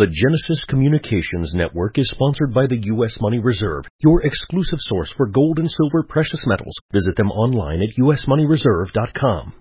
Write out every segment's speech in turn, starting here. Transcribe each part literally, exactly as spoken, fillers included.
The Genesis Communications Network is sponsored by the U S Money Reserve, your exclusive source for gold and silver precious metals. Visit them online at u s money reserve dot com.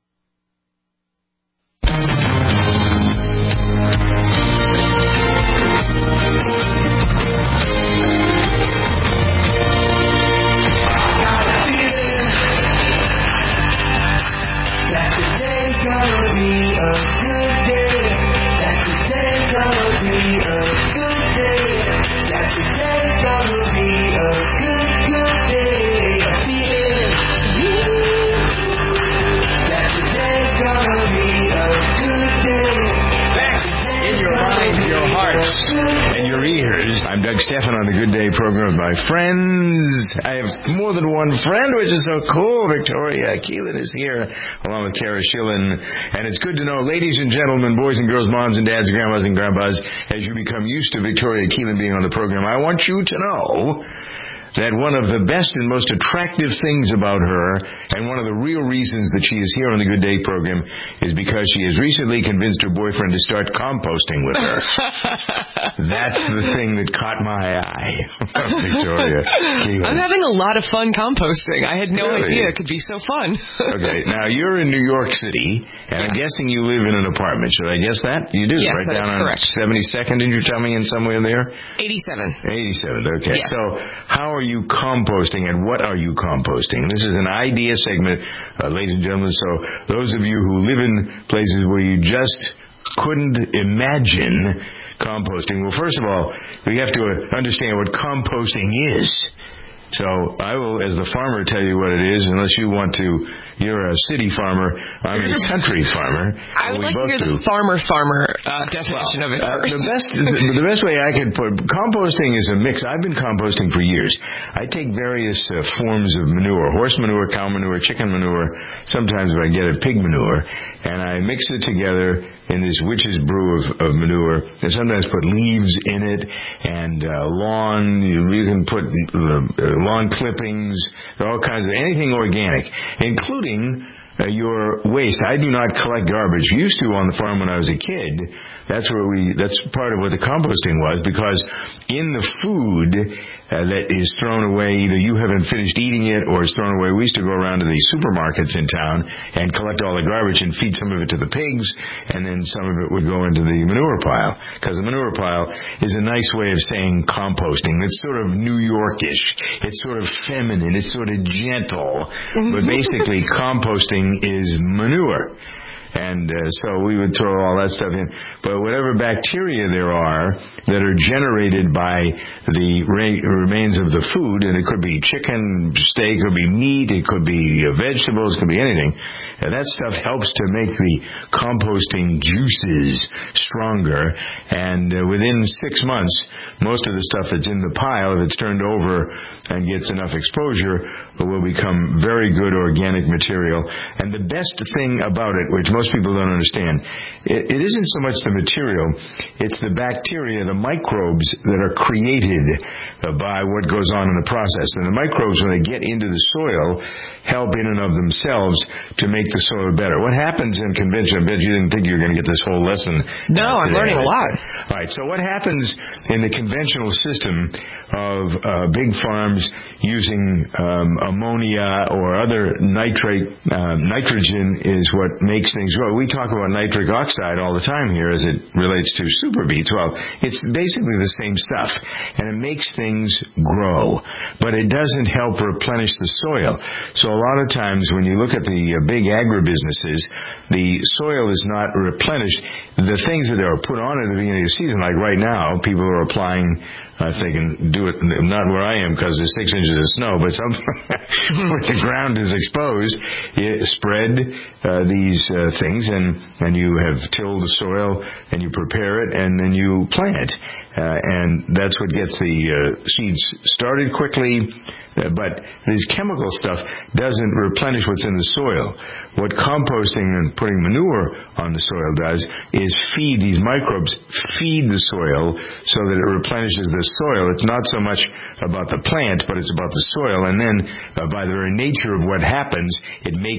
I'm Doug Stephan on the Good Day program with my friends. I have more than one friend, which is so cool. Victoria Keelan is here, along with Kara Schillen. And it's good to know, ladies and gentlemen, boys and girls, moms and dads, grandmas and grandpas, as you become used to Victoria Keelan being on the program, I want you to know that one of the best and most attractive things about her, and one of the real reasons that she is here on the Good Day program, is because she has recently convinced her boyfriend to start composting with her. That's the thing that caught my eye. Victoria Keelan. I'm having a lot of fun composting. I had no really? idea it could be so fun. Okay, now you're in New York City, and yeah. I'm guessing you live in an apartment. Should I guess that? You do, yes, right that down is on correct. seventy-second, did you tell me, in somewhere there? eighty-seven. eighty-seven, okay. Yes. So how are you composting, and what are you composting? This is an idea segment, uh, ladies and gentlemen, so those of you who live in places where you just couldn't imagine composting, well, first of all, we have to understand what composting is. So I will, as the farmer, tell you what it is, unless you want to. You're a city farmer. I'm a country farmer. I would like to hear the farmer farmer uh, definition well, of it first. Uh, the best, the, the best way I could put composting is a mix. I've been composting for years. I take various uh, forms of manure: horse manure, cow manure, chicken manure. Sometimes if I get it, pig manure, and I mix it together in this witch's brew of, of manure. And sometimes put leaves in it, and uh, lawn. You, you can put uh, lawn clippings, all kinds of anything organic, including Uh, your waste. I do not collect garbage. Used to on the farm when I was a kid. That's where we. That's part of what the composting was, because in the food uh, that is thrown away, either you haven't finished eating it or it's thrown away. We used to go around to the supermarkets in town and collect all the garbage and feed some of it to the pigs, and then some of it would go into the manure pile, because the manure pile is a nice way of saying composting. It's sort of New Yorkish. It's sort of feminine. It's sort of gentle. But basically, composting is manure. And uh, so we would throw all that stuff in. But whatever bacteria there are that are generated by the ra- remains of the food, and it could be chicken, steak, it could be meat, it could be uh, vegetables, it could be anything, and that stuff helps to make the composting juices stronger. And uh, within six months, most of the stuff that's in the pile, if it's turned over and gets enough exposure, will become very good organic material. And the best thing about it, which most people don't understand, it, it isn't so much the material, it's the bacteria, the microbes that are created uh, by what goes on in the process. And the microbes, when they get into the soil, help in and of themselves to make the soil better. What happens in convention, I bet you didn't think you were going to get this whole lesson. No, I'm learning a lot. All right, so what happens in the conventional system of uh, big farms using um, ammonia or other nitrate, uh, nitrogen is what makes things grow. We talk about nitric oxide all the time here as it relates to super beets. Well, it's basically the same stuff, and it makes things grow, but it doesn't help replenish the soil. So a lot of times when you look at the uh, big agribusinesses, the soil is not replenished. The things that are put on at the beginning of the season, like right now, people are applying, uh, if they can do it, not where I am because there's six inches of snow, but some where the ground is exposed, you spread uh, these uh, things, and, and you have tilled the soil, and you prepare it, and then you plant. Uh, and that's what gets the uh, seeds started quickly. Uh, but this chemical stuff doesn't replenish what's in the soil. What composting and putting manure on the soil does is feed these microbes, feed the soil so that it replenishes the soil. It's not so much about the plant, but it's about the soil. And then uh, by the very nature of what happens, it makes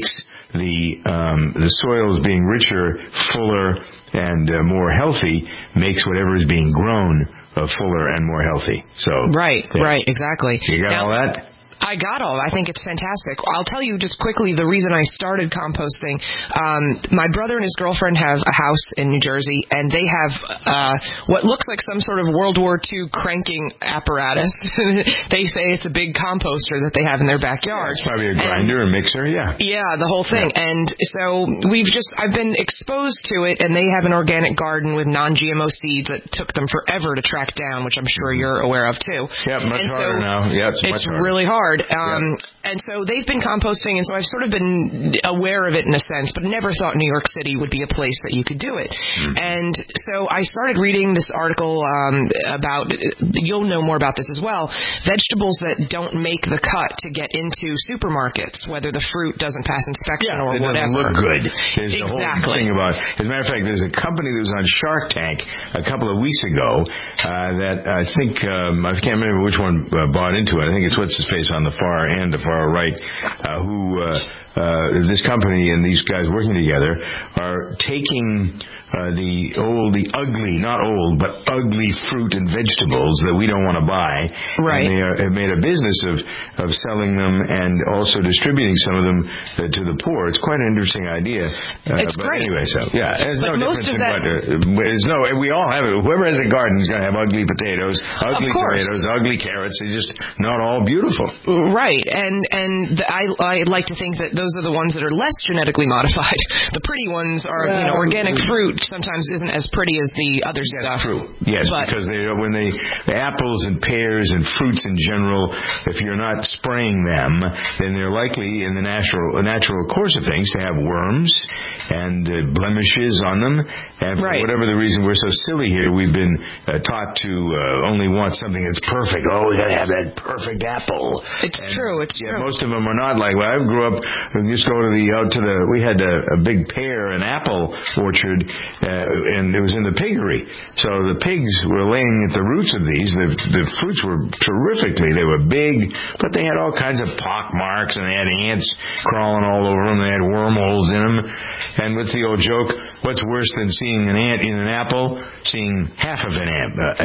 the um, the soils being richer, fuller, and uh, more healthy makes whatever is being grown uh, fuller and more healthy. So right, yeah. right, exactly. You got now, all that? I got all. I think it's fantastic. I'll tell you just quickly the reason I started composting. Um, my brother and his girlfriend have a house in New Jersey, and they have uh, what looks like some sort of World War Two cranking apparatus. They say it's a big composter that they have in their backyard. Yeah, it's probably a grinder, and, a mixer, yeah. Yeah, the whole thing. Yeah. And so we've just, I've been exposed to it, and they have an organic garden with non-G M O seeds that took them forever to track down, which I'm sure you're aware of too. Yeah, much and harder so now. Yeah, it's, it's much harder. really hard. Um, yeah. And so they've been composting, and so I've sort of been aware of it in a sense, but never thought New York City would be a place that you could do it. Mm. And so I started reading this article um, about, you'll know more about this as well, vegetables that don't make the cut to get into supermarkets, whether the fruit doesn't pass inspection yeah, or it whatever. It doesn't look good. There's exactly. the whole thing about, as a matter of fact, there's a company that was on Shark Tank a couple of weeks ago uh, that I think, um, I can't remember which one uh, bought into it. I think it's what's his face on the far end, the far right, uh, who uh, uh, this company and these guys working together are taking uh, the old, the ugly, not old, but ugly fruit and vegetables that we don't want to buy. Right. And they are, have made a business of, of selling them and also distributing some of them uh, to the poor. It's quite an interesting idea. Uh, it's but great. Anyway, so, yeah. There's but no most difference of in that... what, uh, there's no, we all have it. Whoever has a garden is going to have ugly potatoes, ugly tomatoes, ugly carrots. They're just not all beautiful. Right. And, and the, I, I like to think that those are the ones that are less genetically modified. The pretty ones are, well, you know, organic fruit sometimes isn't as pretty as the other stuff. True. Yes, but, because they when they the apples and pears and fruits in general, if you're not spraying them, then they're likely in the natural natural course of things to have worms and uh, blemishes on them. And for right. whatever the reason, we're so silly here. We've been uh, taught to uh, only want something that's perfect. Oh, we got to have that perfect apple. It's and, true. It's yeah, true. Most of them are not like. When I grew up, we used to go to the out to the. We had a, a big pear and apple orchard, uh, and it was in the piggery. So the pigs were laying at the roots of these. The, the fruits were terrifically. They were big, but they had all kinds of pock marks, and they had ants crawling all over them. They had wormholes in them. And what's the old joke? What's worse than seeing an ant in an apple? Seeing half of an ant. Uh,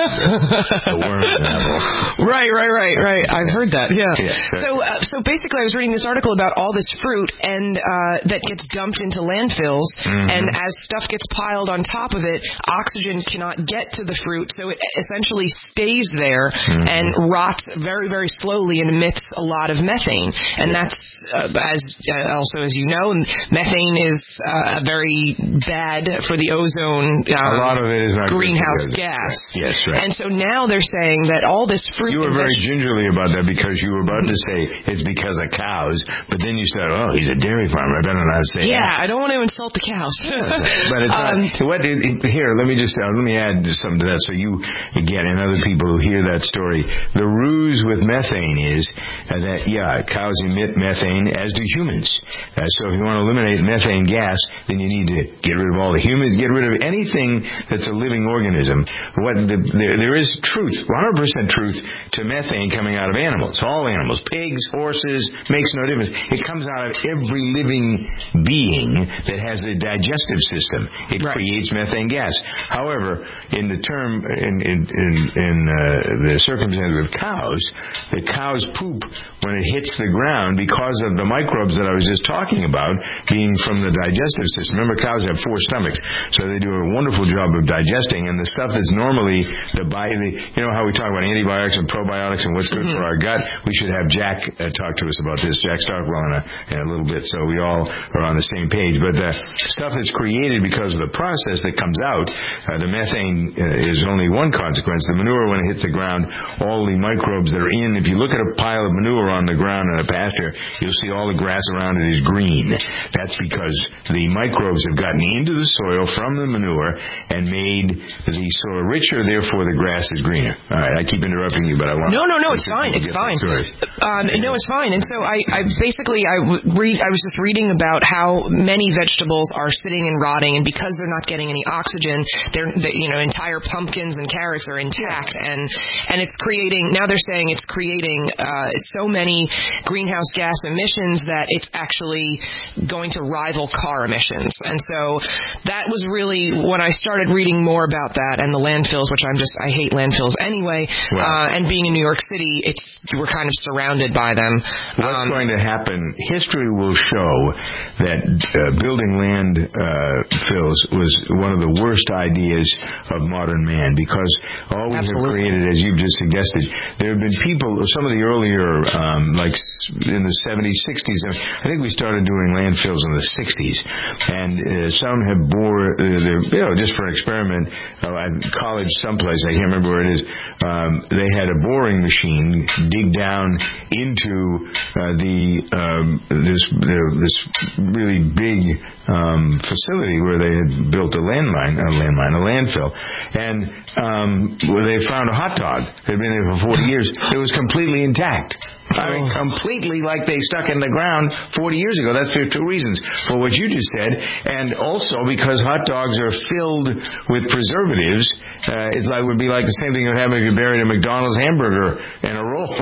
a worm in an apple. Right, right, right, right. I've heard that. Yeah. yeah so, uh, so basically, I was reading this article about all this fruit and uh, that gets dumped into landfills, mm-hmm. and as stuff gets piled on top of it, oxygen cannot get to the fruit, so it essentially stays there mm-hmm. and rots very, very slowly and emits a lot of methane. And yeah. that's, uh, as uh, also as you know, methane is uh, very bad for the ozone. Um, a lot of it is not greenhouse gas. Yes, right. And so now they're saying that all this fruit. You were very veg- gingerly about that because you were about to say it's because of cows, but then you said, "Oh, he's a dairy farmer. I better not say." Yeah, that. I don't want to insult the cows. But it's um, not. What it, it, here? Let me just uh, let me add something to that, so you again and other people who hear that story. The ruse with methane is uh, that yeah, cows emit methane, as do humans. Uh, so if you want to eliminate methane gas, then you need to get rid of all the humans, get rid of anything that's a living organism. What the, there, there is truth, one hundred percent truth to methane coming out of animals. All animals, pigs, horses, makes no difference. It comes out of every living being that has a digestive system. It right. creates methane gas. However, in the term, in in in, in uh, the circumstance of cows, the cow's poop, when it hits the ground, because of the microbes that I was just talking about, being from the digestive system. Remember, cows have four stomachs, so they do a wonderful job of digesting. And the stuff that's normally the, the you know how we talk about antibiotics and probiotics and what's good mm-hmm. for our gut. We should have Jack uh, talk to us about this, Jack Starkwell, in a, in a little bit, so we all are on the same page. But the stuff that's created because of the process that comes out, uh, the methane uh, is only one consequence. The manure, when it hits the ground, all the microbes that are in. If you look at a pile of manure on the ground in a pasture, you'll see all the grass around it is green. That's because the microbes have gotten into the soil from the manure and made the soil richer, therefore the grass is greener. All right, I keep interrupting you, but I want no, no, no, it's fine, it's fine. Um, no, it's fine. And so I, I basically, I read, I was just reading about how many vegetables are sitting and rotting and because they're not getting any oxygen, they're, they, you know, entire pumpkins and carrots are intact, and and it's creating, now they're saying it's creating uh, so many greenhouse gas emissions that it's actually going to rival car emissions. And so that was really, when I started reading more about that and the landfills, which I'm just, I hate landfills anyway, well, uh, and being in New York City, it's, we're kind of surrounded by them. What's um, going to happen, history will show that uh, building land uh, fills was one of the worst ideas of modern man, because all we Absolutely. have created, as you've just suggested, there have been people, some of the earlier, um, like in the seventies, sixties, I think we started doing landfills in the sixties, and uh, some have bore, uh, you know, just for an experiment, uh, at college someplace, I can't remember where it is, um, they had a boring machine dig down into uh, the um, this the, this really big um, facility where they had built a landmine, a landmine, a landfill, and um, where they found a hot dog that had been there for forty years. It was completely intact. I mean, completely like they stuck in the ground forty years ago. That's for two reasons. For what you just said, and also because hot dogs are filled with preservatives. Uh, it's like, it would be like the same thing that would happen if you buried a McDonald's hamburger in a roll.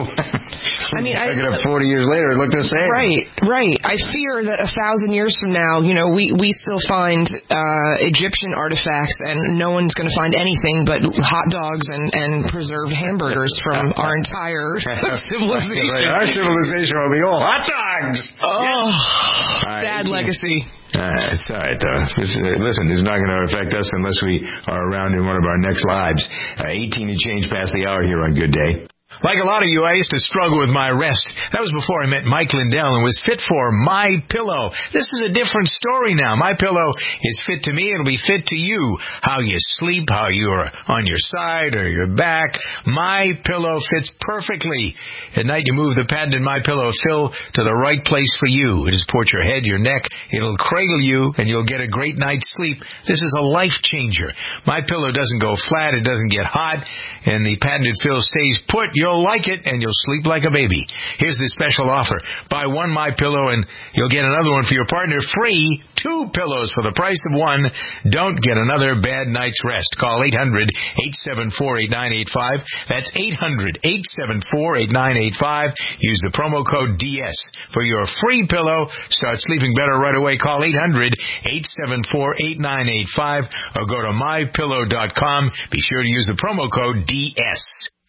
I mean, I, it up forty years later, it looked the same. Right, right. I fear that a thousand years from now, you know, we, we still find uh, Egyptian artifacts, and no one's going to find anything but hot dogs and, and preserved hamburgers from our entire civilization. Right. Our civilization will be all hot dogs. Oh, yeah. sad uh, legacy. Uh, it's all right, though. Listen, it's not going to affect us unless we are around in one of our next lives. Uh, eighteen and change past the hour here on Good Day. Like a lot of you, I used to struggle with my rest. That was before I met Mike Lindell and was fit for My Pillow. This is a different story now. My Pillow is fit to me. It'll be fit to you. How you sleep, how you're on your side or your back. My Pillow fits perfectly. At night, you move the patented My Pillow fill to the right place for you. It'll support your head, your neck. It'll cradle you, and you'll get a great night's sleep. This is a life changer. My Pillow doesn't go flat. It doesn't get hot. And the patented fill stays put. You'll like it, and you'll sleep like a baby. Here's the special offer. Buy one My Pillow, and you'll get another one for your partner free. Two pillows for the price of one. Don't get another bad night's rest. Call eight hundred, eight seven four, eight nine eight five. That's eight hundred, eight seven four, eight nine eight five. Use the promo code D S for your free pillow. Start sleeping better right away. Call eight hundred, eight seven four, eight nine eight five or go to my pillow dot com. Be sure to use the promo code D S.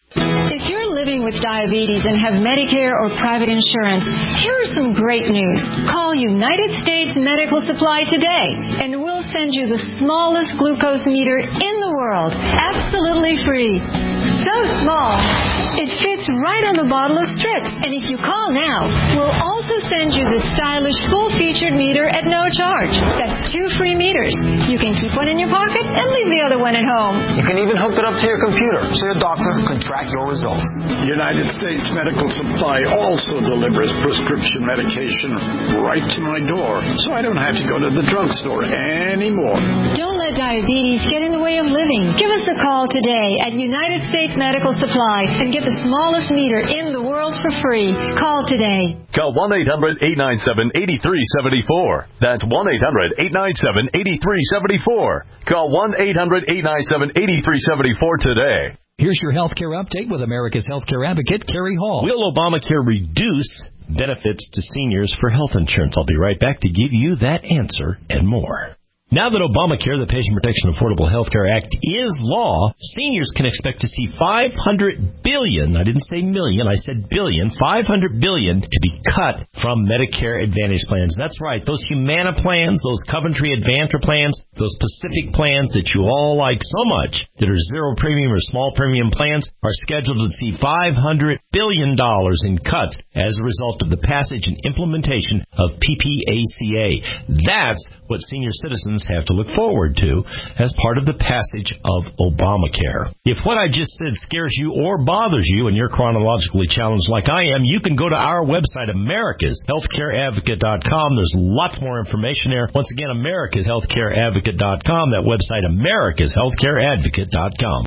If you're living with diabetes and have Medicare or private insurance, here is some great news. Call United States Medical Supply today, and we'll send you the smallest glucose meter in the world, absolutely free. So small, it fits right on the bottle of strips. And if you call now, we'll also send you the stylish full-featured meter at no charge. That's two free meters. You can keep one in your pocket and leave the other one at home. You can even hook it up to your computer so your doctor can track your results. United States Medical Supply also delivers prescription medication right to my door, so I don't have to go to the drugstore anymore. Don't let diabetes get in the way of living. Give us a call today at United States Medical Supply and get the smallest meter in the world for free. Call today. Call one eight hundred, eight nine seven, eight three seven four. That's one eight hundred, eight nine seven, eight three seven four. Call one eight hundred, eight nine seven, eight three seven four today. Here's your healthcare update with America's healthcare advocate, Kerry Hall. Will Obamacare reduce benefits to seniors for health insurance? I'll be right back to give you that answer and more. Now that Obamacare, the Patient Protection Affordable Health Care Act, is law, seniors can expect to see five hundred billion dollars, I didn't say million, I said billion, five hundred billion dollars to be cut from Medicare Advantage plans. That's right, those Humana plans, those Coventry Advantage plans, those Pacific plans that you all like so much, that are zero premium or small premium plans, are scheduled to see five hundred billion dollars in cuts as a result of the passage and implementation of P P A C A. That's what senior citizens have to look forward to as part of the passage of Obamacare. If what I just said scares you or bothers you and you're chronologically challenged like I am, you can go to our website, Americas Healthcare Advocate dot com. There's lots more information there. Once again, Americas Healthcare Advocate dot com. That website, Americas Healthcare Advocate dot com.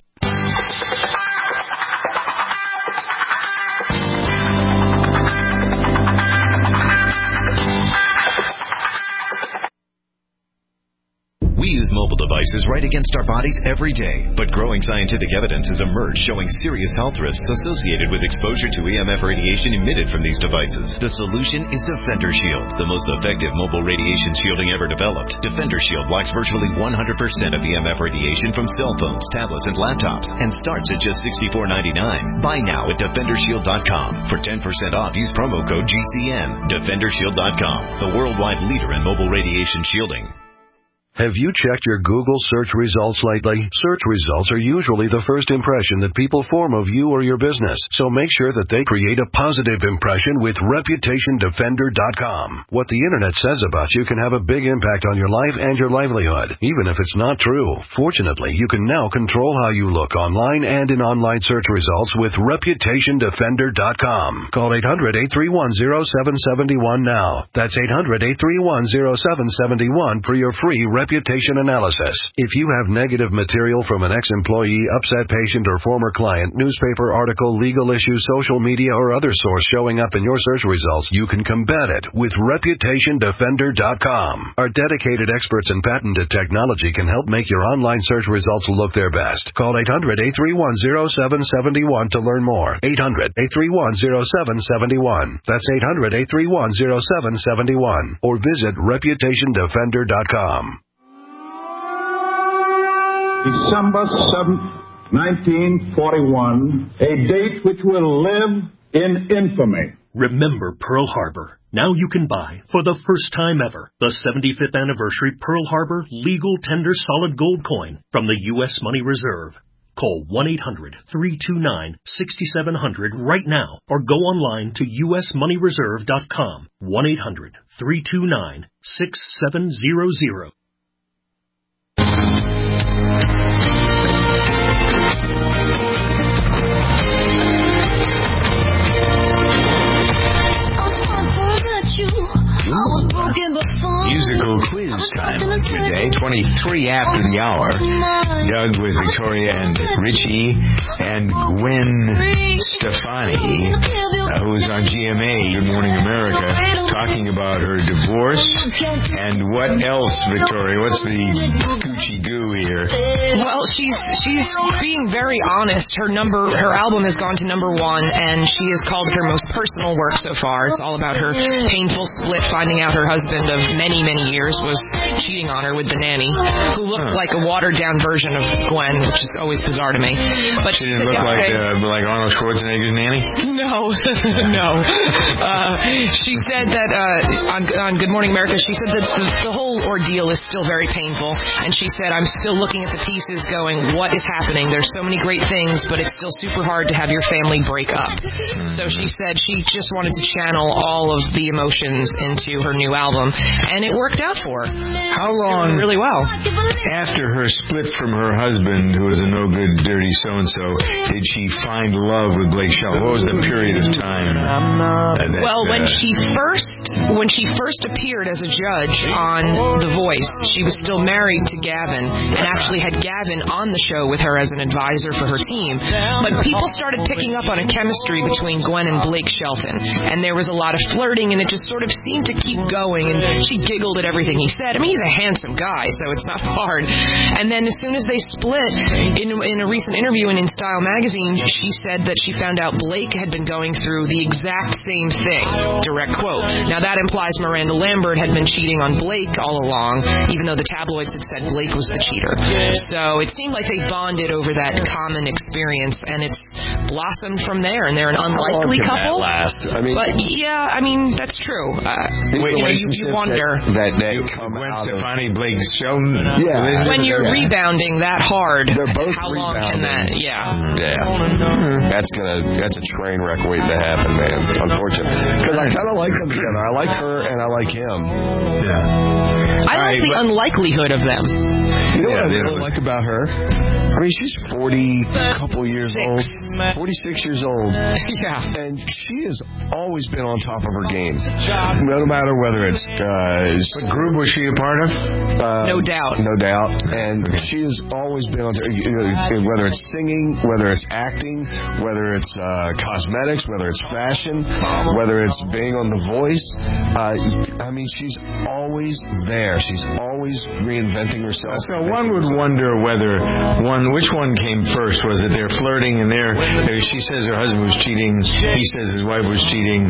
devices right against our bodies every day. But growing scientific evidence has emerged showing serious health risks associated with exposure to E M F radiation emitted from these devices. The solution is Defender Shield, the most effective mobile radiation shielding ever developed. Defender Shield blocks virtually one hundred percent of E M F radiation from cell phones, tablets, and laptops, and starts at just sixty-four ninety-nine. Buy now at defender shield dot com. For ten percent off, use promo code G C N. defender shield dot com, the worldwide leader in mobile radiation shielding. Have you checked your Google search results lately? Search results are usually the first impression that people form of you or your business, so make sure that they create a positive impression with reputation defender dot com. What the internet says about you can have a big impact on your life and your livelihood, even if it's not true. Fortunately, you can now control how you look online and in online search results with reputation defender dot com. Call eight hundred, eight three one, zero seven seven one now. That's eight hundred, eight three one, zero seven seven one for your free reputation analysis. If you have negative material from an ex-employee, upset patient, or former client, newspaper article, legal issue, social media, or other source showing up in your search results, you can combat it with reputation defender dot com. Our dedicated experts in patented technology can help make your online search results look their best. Call eight hundred, eight three one, zero seven seven one to learn more. eight hundred, eight three one, zero seven seven one. That's eight hundred, eight three one, zero seven seven one. Or visit reputation defender dot com. December seventh, nineteen forty-one, a date which will live in infamy. Remember Pearl Harbor. Now you can buy, for the first time ever, the seventy-fifth anniversary Pearl Harbor Legal Tender Solid Gold Coin from the U S Money Reserve. Call one eight hundred, three two nine, six seven zero zero right now or go online to U S money reserve dot com. one eight hundred, three two nine, six seven zero zero. Musical quiz time today, twenty-three after the hour. Doug with Victoria and Richie and Gwen Stefani, uh, who is on G M A, Good Morning America, talking about her divorce. And what else, Victoria? What's the Gucci goo here? Well, she's she's being very honest. Her number, her album has gone to number one, and she has called it her most personal work so far. It's all about her painful split, finding out her husband of many, many years was cheating on her with the nanny, who looked huh. like a watered-down version of Gwen, which is always bizarre to me. But she didn't look like uh, like Arnold Schwarzenegger's nanny? No, no. Uh, she said that uh, on, on Good Morning America, she said that the, the whole ordeal is still very painful, and she said, I'm still looking at the pieces going, what is happening? There's so many great things, but it's still super hard to have your family break up. So she said she just wanted to channel all of the emotions into her new album, and it worked out for her. How long? Really well. After her split from her husband, who was a no-good, dirty so-and-so, did she find love with Blake Shelton? What was the period of time? That, well, when uh, she first when she first appeared as a judge on The Voice, she was still married to Gavin, and actually had Gavin on the show with her as an advisor for her team. But people started picking up on a chemistry between Gwen and Blake Shelton, and there was a lot of flirting, and it just sort of seemed to keep going, and she giggled at everything he said. I mean, he's a handsome guy, so it's not hard. And then as soon as they split, in, in a recent interview in InStyle magazine, she said that she found out Blake had been going through the exact same thing. Direct quote. Now, that implies Miranda Lambert had been cheating on Blake all along, even though the tabloids had said Blake was the cheater. So it seemed like they bonded over that common experience, and it's blossomed from there, and they're an unlikely couple. That last? I mean, but yeah, I mean, that's true. Uh, you, know, you, you wonder. That, that come Gwen out Stefani, of, Blake Shelton. Yeah. When you're yeah. rebounding that hard, they're both how long rebounding. can that, yeah. Yeah. That's gonna, that's a train wreck waiting to happen, man. Unfortunately. Because I kind of like them together. I like her and I like him. Yeah. I like right, the but, unlikelihood of them. You know yeah, what I really like about her? I mean, she's forty, couple years old. forty-six years old. Yeah. And she has always been on top of her game. No matter whether it's... Uh, what group was she a part of? Uh, no doubt. No doubt. And she has always been on... You know, whether it's singing, whether it's acting, whether it's uh, cosmetics, whether it's fashion, whether it's being on The Voice. Uh, I mean, she's always there. She's always reinventing herself. So one would wonder whether one, which one came first? Was it they're flirting and they're, she says her husband was cheating, he says his wife was cheating,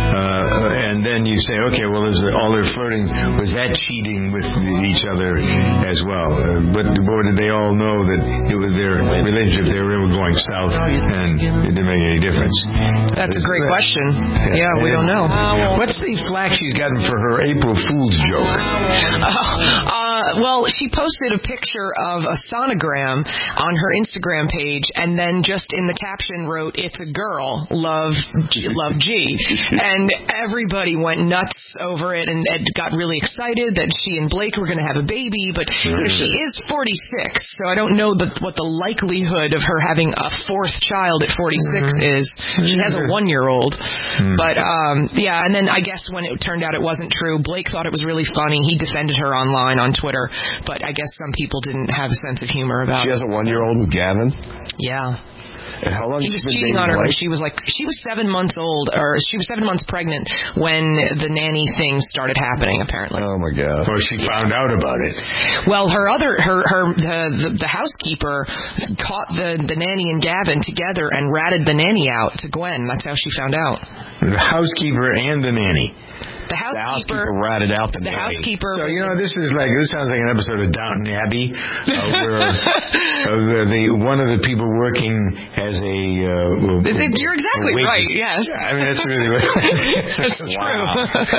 uh, and then you say, okay, well, is all their flirting, was that cheating with each other as well? Uh, but or did they all know that it was their relationship, they were going south and it didn't make any difference? That's a great question. Yeah, we don't know. What's the flack she's gotten for her April Fool's joke? Uh, uh, well, she posted a picture of a sonogram on her Instagram page, and then just in the caption wrote, "It's a girl, love, G, love G," and everybody went nuts over it and, and got really excited that she and Blake were going to have a baby. But you know, she is forty-six, so I don't know the, what the likelihood of her having a fourth child at forty-six mm-hmm. is. She has a one-year-old, mm. but um, yeah. And then I guess when it turned out it wasn't true, Blake thought it was really funny. He defended her online on Twitter, but I guess some people didn't have a sense of humor about she it. She has a one-year-old with Gavin? Yeah. And how long he has was she been cheating on her Blake? when she was like she was seven months old, or she was seven months pregnant when the nanny thing started happening. Apparently. Oh my God! Or she found out about it. Well, her other her her the the, the housekeeper caught the the nanny and Gavin together and ratted the nanny out to Gwen. That's how she found out. The housekeeper and the nanny. The housekeeper, the housekeeper ratted out the, the housekeeper. So you know, this is like this sounds like an episode of Downton Abbey, uh, where uh, the, the one of the people working has a. Uh, You're exactly a right. Yes. Yeah, I mean that's really what. That's wow.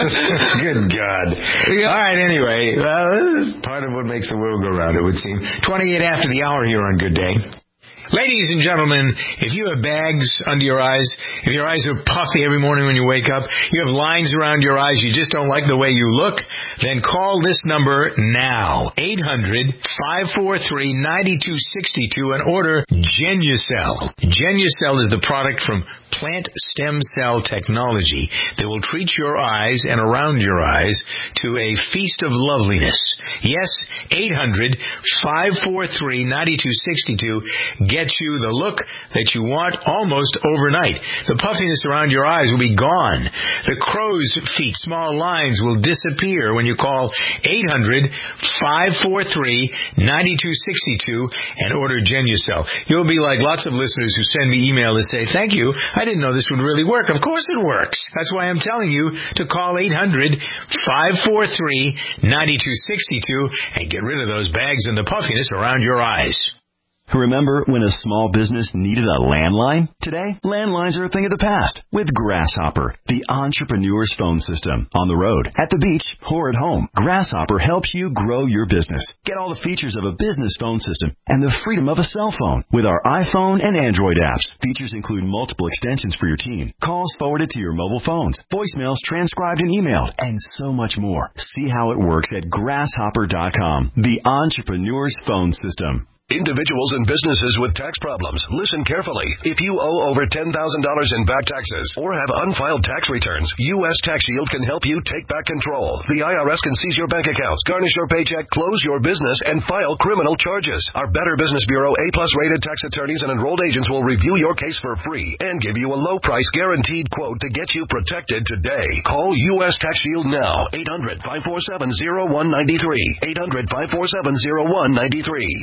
Good God. Yeah. All right. Anyway, well, this is part of what makes the world go round. It would seem. Twenty-eight after the hour here on Good Day. Ladies and gentlemen, if you have bags under your eyes, if your eyes are puffy every morning when you wake up, you have lines around your eyes, you just don't like the way you look, then call this number now. eight hundred, five four three, nine two six two and order Genucel. Genucel is the product from plant stem cell technology that will treat your eyes and around your eyes to a feast of loveliness. Yes, eight hundred, five four three, nine two six two gets you the look that you want almost overnight. The puffiness around your eyes will be gone. The crow's feet, small lines will disappear when you call eight hundred, five four three, nine two six two and order Genucel. You'll be like lots of listeners who send me email that say, "Thank you, I didn't know this would really work." Of course it works. That's why I'm telling you to call eight hundred, five four three, nine two six two and get rid of those bags and the puffiness around your eyes. Remember when a small business needed a landline? Today, landlines are a thing of the past with Grasshopper, the entrepreneur's phone system. On the road, at the beach, or at home, Grasshopper helps you grow your business. Get all the features of a business phone system and the freedom of a cell phone with our iPhone and Android apps. Features include multiple extensions for your team, calls forwarded to your mobile phones, voicemails transcribed and emailed, and so much more. See how it works at grasshopper dot com, the entrepreneur's phone system. Individuals and businesses with tax problems, listen carefully. If you owe over ten thousand dollars in back taxes or have unfiled tax returns, U S Tax Shield can help you take back control. The I R S can seize your bank accounts, garnish your paycheck, close your business, and file criminal charges. Our Better Business Bureau A-plus rated tax attorneys and enrolled agents will review your case for free and give you a low-price guaranteed quote to get you protected today. Call U S Tax Shield now. eight hundred, five four seven, zero one nine three. eight hundred, five four seven, zero one nine three.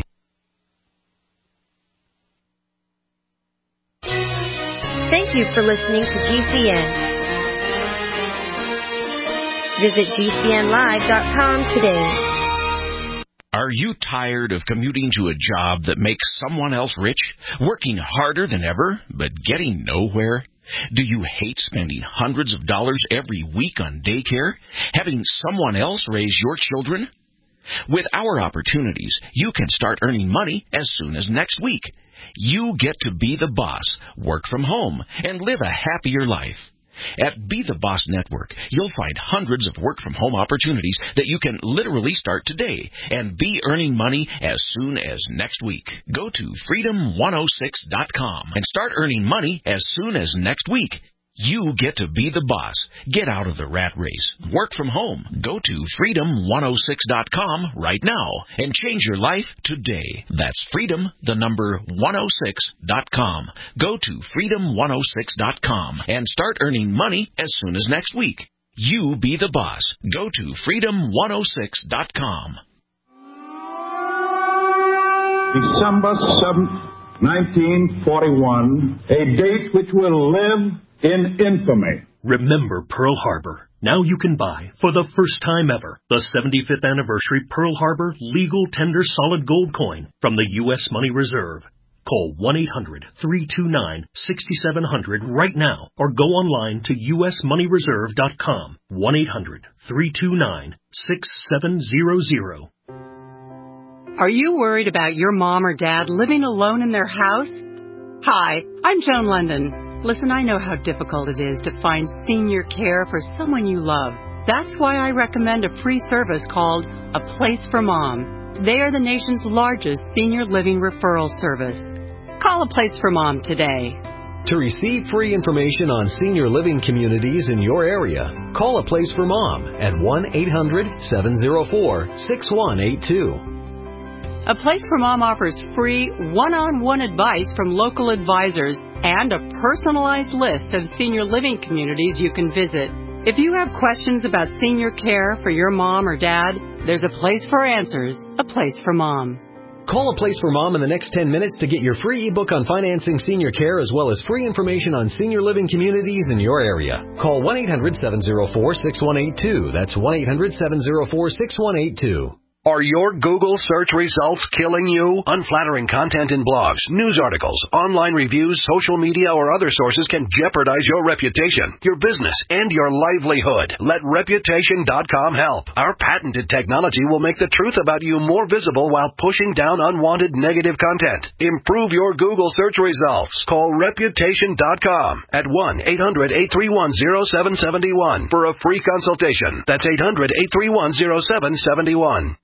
Thank you for listening to G C N. Visit G C N live dot com today. Are you tired of commuting to a job that makes someone else rich, working harder than ever, but getting nowhere? Do you hate spending hundreds of dollars every week on daycare, having someone else raise your children? With our opportunities, you can start earning money as soon as next week. You get to be the boss, work from home, and live a happier life. At Be the Boss Network, you'll find hundreds of work-from-home opportunities that you can literally start today and be earning money as soon as next week. Go to freedom one oh six dot com and start earning money as soon as next week. You get to be the boss. Get out of the rat race. Work from home. Go to freedom one oh six dot com right now and change your life today. That's freedom, the number one oh six dot com. Go to freedom one oh six dot com and start earning money as soon as next week. You be the boss. Go to freedom one oh six dot com. December seventh, nineteen forty-one, a date which will live in infamy. Remember Pearl Harbor. Now you can buy, for the first time ever, the seventy-fifth anniversary Pearl Harbor Legal Tender Solid Gold Coin from the U S Money Reserve. Call one eight hundred three two nine six seven zero zero right now or go online to u s money reserve dot com. one eight hundred three two nine six seven zero zero. Are you worried about your mom or dad living alone in their house? Hi, I'm Joan London. Listen, I know how difficult it is to find senior care for someone you love. That's why I recommend a free service called A Place for Mom. They are the nation's largest senior living referral service. Call A Place for Mom today. To receive free information on senior living communities in your area, call A Place for Mom at one eight hundred seven oh four six one eight two. A Place for Mom offers free one-on-one advice from local advisors and a personalized list of senior living communities you can visit. If you have questions about senior care for your mom or dad, there's a place for answers, A Place for Mom. Call A Place for Mom in the next ten minutes to get your free ebook on financing senior care as well as free information on senior living communities in your area. Call one eight hundred seven oh four six one eight two. That's one eight hundred seven oh four six one eight two. Are your Google search results killing you? Unflattering content in blogs, news articles, online reviews, social media, or other sources can jeopardize your reputation, your business, and your livelihood. Let reputation dot com help. Our patented technology will make the truth about you more visible while pushing down unwanted negative content. Improve your Google search results. Call reputation dot com at one eight hundred eight three one oh seven seven one for a free consultation. That's eight hundred eight three one oh seven seven one.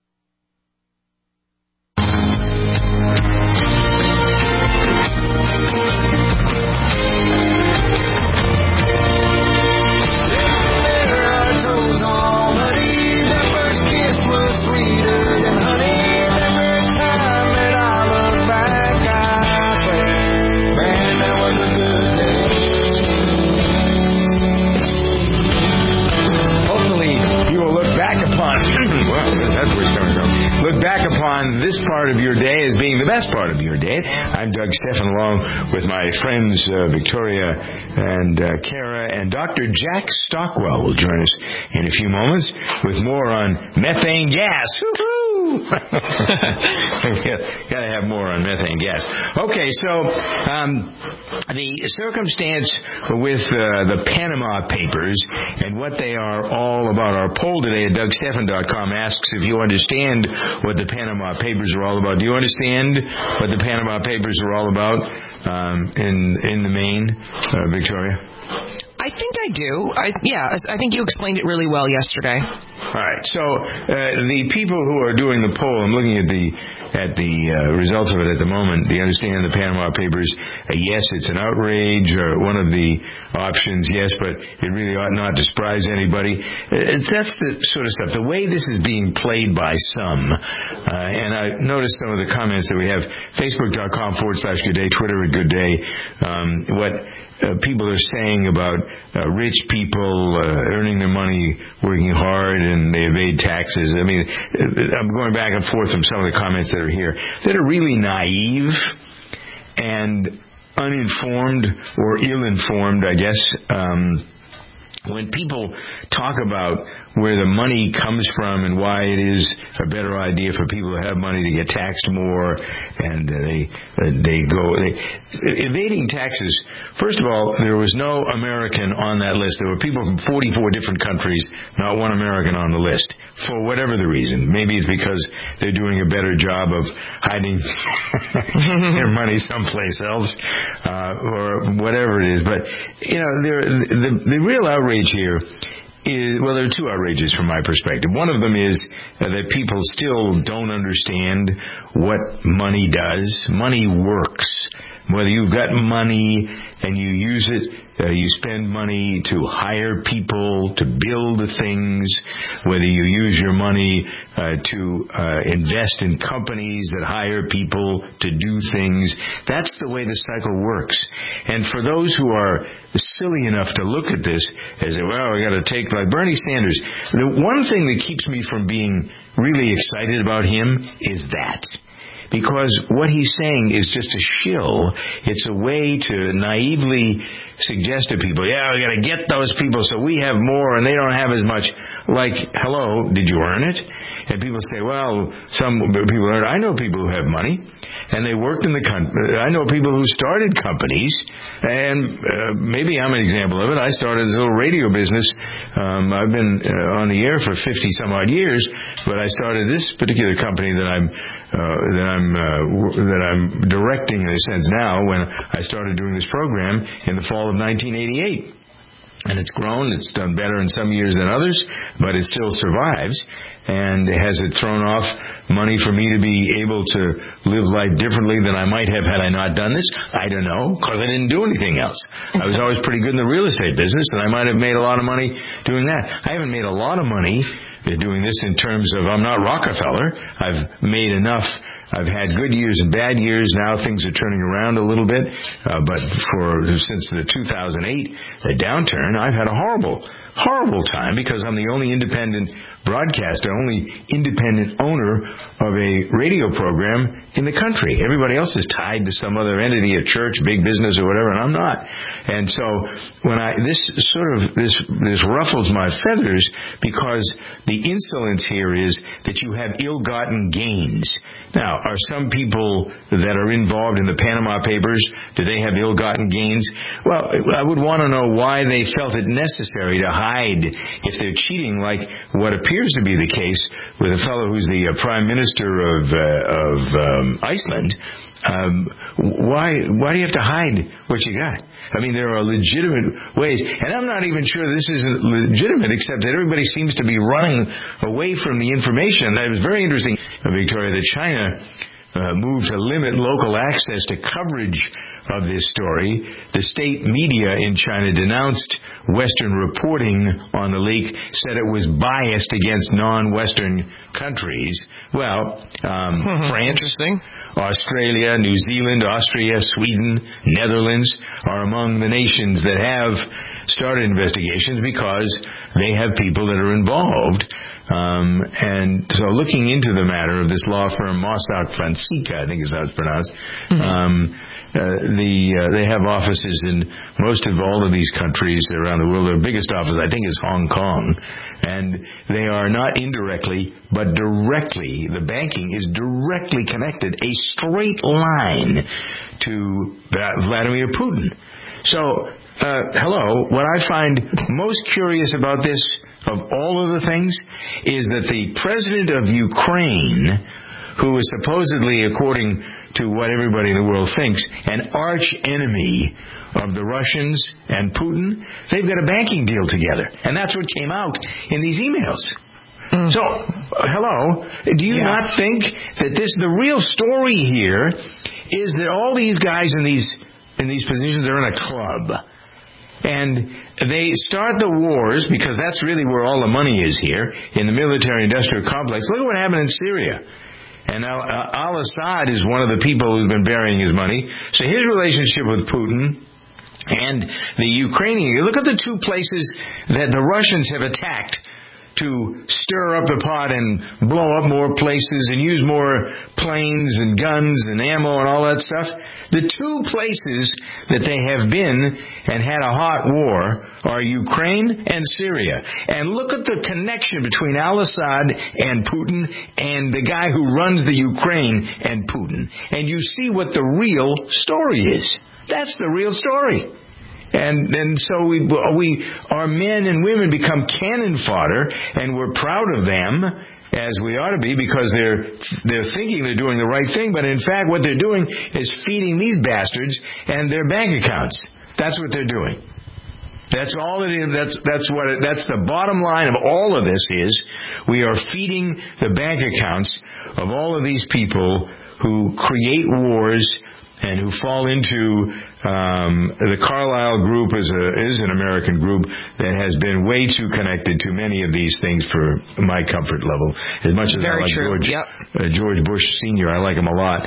Back upon this part of your day as being the best part of your day. I'm Doug Stephan, along with my friends uh, Victoria and uh, Kara, and Doctor Jack Stockwell will join us in a few moments with more on methane gas. Woo-hoo! Got to have more on methane gas. Okay, so um, the circumstance with uh, the Panama Papers and what they are all about. Our poll today at doug stephan dot com asks if you understand what the Panama Papers are all about. Do you understand what the Panama Papers are all about um, in in the main, uh, Victoria? I think I do. I, yeah, I think you explained it really well yesterday. All right. So uh, the people who are doing the poll, I'm looking at the at the uh, results of it at the moment. Do you understand the Panama Papers? Uh, yes, it's an outrage, or one of the options. Yes, but it really ought not to surprise anybody. It's, that's the sort of stuff. The way this is being played by some, uh, and I noticed some of the comments that we have. Facebook.com forward slash Good Day, Twitter at Good Day. Um, what. Uh, people are saying about uh, rich people uh, earning their money, working hard, and they evade taxes. I mean, I'm going back and forth from some of the comments that are here that are really naive and uninformed or ill-informed, I guess. Um, when people talk about where the money comes from and why it is a better idea for people to have money to get taxed more, and uh, they uh, they go they, evading taxes. First of all, there was no American on that list. There were people from forty-four different countries, not one American on the list, for whatever the reason. Maybe it's because they're doing a better job of hiding their money someplace else, uh, or whatever it is. But you know, there, the the real outrage here is, well, there are two outrages from my perspective. One of them is uh, that people still don't understand what money does. Money works. Whether you've got money and you use it, uh, you spend money to hire people, to build things, whether you use your money uh, to uh, invest in companies that hire people to do things, that's the way the cycle works. And for those who are silly enough to look at this as, well, we got to take, like Bernie Sanders, the one thing that keeps me from being really excited about him is that. Because what he's saying is just a shill. It's a way to naively suggest to people, yeah, we got to get those people so we have more and they don't have as much. Like, hello, did you earn it? And people say, well, some people earn it. I know people who have money, and they worked in the country. I know people who started companies, and uh, maybe I'm an example of it. I started this little radio business. Um, I've been uh, on the air for fifty some odd years, but I started this particular company that I'm uh, that I'm uh, that I'm directing in a sense now. When I started doing this program in the fall of nineteen eighty-eight. And it's grown. It's done better in some years than others, but it still survives. And has it thrown off money for me to be able to live life differently than I might have had I not done this? I don't know, because I didn't do anything else. I was always pretty good in the real estate business, and I might have made a lot of money doing that. I haven't made a lot of money doing this in terms of, I'm not Rockefeller. I've made enough. I've had good years and bad years. Now things are turning around a little bit. Uh, but for since the two thousand eight the downturn, I've had a horrible, horrible time because I'm the only independent broadcaster, only independent owner of a radio program in the country. Everybody else is tied to some other entity, a church, big business, or whatever, and I'm not. And so when I this sort of this this ruffles my feathers because the insolence here is that you have ill-gotten gains. Now, are some people that are involved in the Panama Papers, do they have ill-gotten gains? Well, I would want to know why they felt it necessary to hide if they're cheating, like what appears to be the case with a fellow who's the uh, Prime Minister of, uh, of um, Iceland. Um, why why do you have to hide what you got? I mean, there are legitimate ways, and I'm not even sure this isn't legitimate, except that everybody seems to be running away from the information. That was very interesting, Victoria, that China uh, moved to limit local access to coverage of this story. The state media in China denounced Western reporting on the leak, said it was biased against non-Western countries. Well, um, France, Australia, New Zealand, Austria, Sweden, Netherlands are among the nations that have started investigations because they have people that are involved. Um, and so looking into the matter of this law firm, Mossack Fonseca, I think is how it's pronounced, mm-hmm. um, Uh, the uh, they have offices in most of all of these countries around the world. Their biggest office, I think, is Hong Kong. And they are not indirectly, but directly, the banking is directly connected, a straight line to Vladimir Putin. So, uh, hello, what I find most curious about this, of all of the things, is that the president of Ukraine, who is supposedly, according to what everybody in the world thinks, an arch enemy of the Russians and Putin, they've got a banking deal together. And that's what came out in these emails. Mm. So, uh, hello, do you yeah. not think that this, the real story here is that all these guys in these in these positions are in a club. And they start the wars, because that's really where all the money is here, in the military-industrial complex. Look at what happened in Syria. And now uh, al-Assad is one of the people who's been burying his money. So his relationship with Putin and the Ukrainian, look at the two places that the Russians have attacked to stir up the pot and blow up more places and use more planes and guns and ammo and all that stuff. The two places that they have been and had a hot war are Ukraine and Syria. And look at the connection between al-Assad and Putin and the guy who runs the Ukraine and Putin. And you see what the real story is. That's the real story. And and so we we our men and women become cannon fodder, and we're proud of them, as we ought to be, because they're they're thinking they're doing the right thing, but in fact what they're doing is feeding these bastards and their bank accounts. That's what they're doing. That's all it is. That's that's what it, that's the bottom line of all of this is we are feeding the bank accounts of all of these people who create wars and who fall into um, the Carlyle Group is a is an American group that has been way too connected to many of these things for my comfort level. As much as Very I like true. George Yep. uh, George Bush Senior, I like him a lot.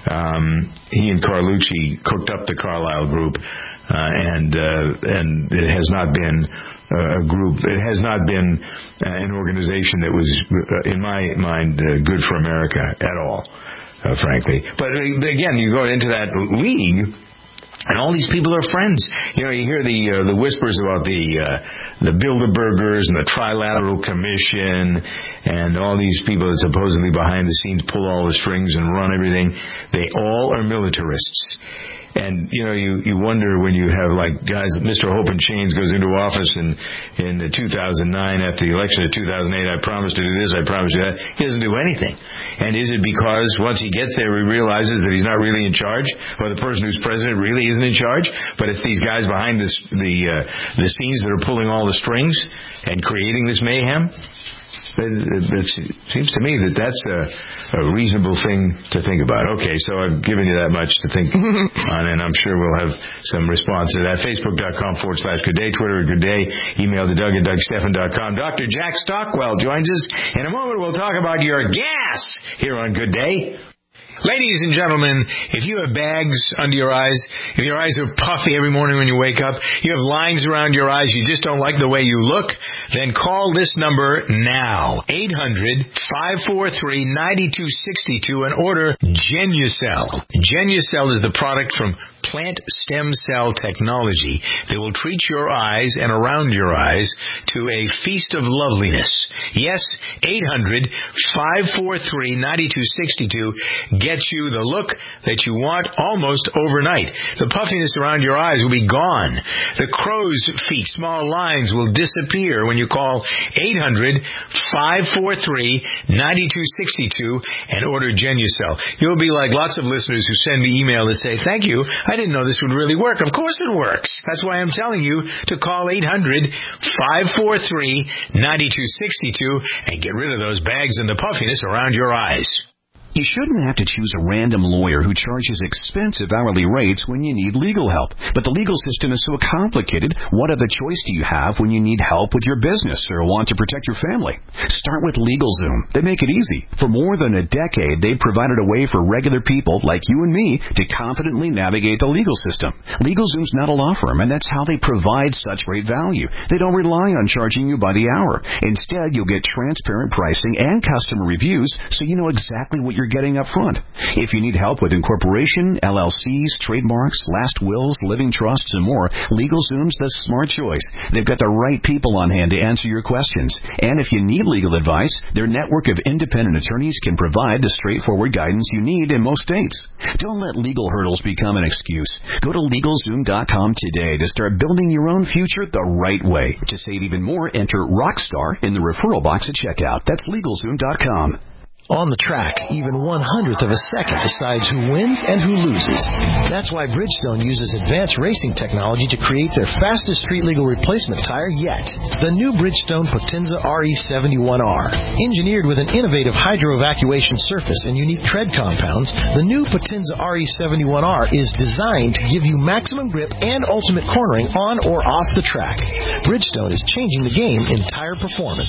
Um, he and Carlucci cooked up the Carlyle Group, uh, and uh, and it has not been a group. It has not been an organization that was, uh, in my mind, uh, good for America at all. Uh, frankly. But uh, again, you go into that league, and all these people are friends. You know, you hear the uh, the whispers about the uh, the Bilderbergers and the Trilateral Commission and all these people that supposedly behind the scenes pull all the strings and run everything. They all are militarists. And, you know, you, you wonder when you have, like, guys, Mister Hope in Chains goes into office in, in two thousand nine, after the election of two thousand eight, I promised to do this, I promised to do that. He doesn't do anything. And is it because once he gets there, he realizes that he's not really in charge, or the person who's president really isn't in charge, but it's these guys behind this, the, uh, the scenes that are pulling all the strings and creating this mayhem? It, it, it seems to me that that's a, a reasonable thing to think about. Okay, so I've given you that much to think on, and I'm sure we'll have some response to that. Facebook.com forward slash Good Day, Twitter at Good Day, email to Doug at Doug Stephan dot com. Doctor Jack Stockwell joins us. In a moment, we'll talk about your gas here on Good Day. Ladies and gentlemen, if you have bags under your eyes, if your eyes are puffy every morning when you wake up, you have lines around your eyes, you just don't like the way you look, then call this number now, eight hundred, five four three, nine two six two, and order Genucel. Genucel is the product from plant stem cell technology that will treat your eyes and around your eyes to a feast of loveliness. Yes, eight hundred, five four three, nine two six two gets you the look that you want almost overnight. The puffiness around your eyes will be gone. The crow's feet, small lines, will disappear when you call eight hundred, five four three, nine two six two and order Genucel. You'll be like lots of listeners who send me email that say, thank you, I didn't know this would really work. Of course it works. That's why I'm telling you to call eight hundred, five four three, nine two six two and get rid of those bags and the puffiness around your eyes. You shouldn't have to choose a random lawyer who charges expensive hourly rates when you need legal help. But the legal system is so complicated, what other choice do you have when you need help with your business or want to protect your family? Start with LegalZoom. They make it easy. For more than a decade, they've provided a way for regular people like you and me to confidently navigate the legal system. LegalZoom's not a law firm, and that's how they provide such great value. They don't rely on charging you by the hour. Instead, you'll get transparent pricing and customer reviews so you know exactly what you're getting up front. If you need help with incorporation, L L Cs, trademarks, last wills, living trusts, and more, LegalZoom's the smart choice. They've got the right people on hand to answer your questions. And if you need legal advice, their network of independent attorneys can provide the straightforward guidance you need in most states. Don't let legal hurdles become an excuse. Go to LegalZoom dot com today to start building your own future the right way. To save even more, enter Rockstar in the referral box at checkout. That's LegalZoom dot com. On the track, even one hundredth of a second decides who wins and who loses. That's why Bridgestone uses advanced racing technology to create their fastest street-legal replacement tire yet. The new Bridgestone Potenza R E seventy-one R. Engineered with an innovative hydro-evacuation surface and unique tread compounds, the new Potenza R E seventy-one R is designed to give you maximum grip and ultimate cornering on or off the track. Bridgestone is changing the game in tire performance.